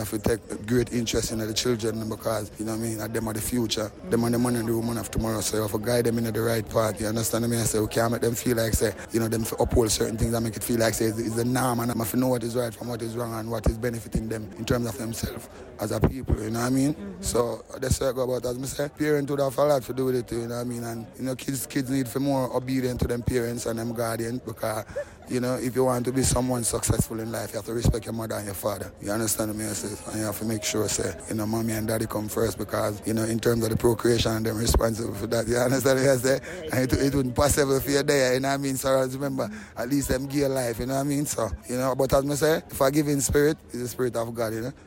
have to take great interest in the children because, you know what I mean, them are the future. Them are the man and the woman of tomorrow. So you have to guide them in the right path. You understand me? I say, we can't make them feel like, say, you know, them uphold certain things and make it feel like, say, it's the norm, and I have to know what is right from what is wrong and what is benefiting them in terms of themselves as a people, you know what I mean? Mm-hmm. So that's what I go about, as I say, parents would have a lot to do with it too, you know what I mean? And, you know, kids need to be more obedient to them parents and them guardians because, you know, if you want to be someone successful in life, you have to respect your mother and your father. You understand me? I say, and you have to make sure, say, you know, mommy and daddy come first because, you know, in terms of the procreation, they're responsible for that. You understand me? I say, and it wouldn't possible for you there, you know what I mean? So remember, at least them give life, you know what I mean? So, you know, but as I say, if I give in spirit, it's the spirit of God, you know?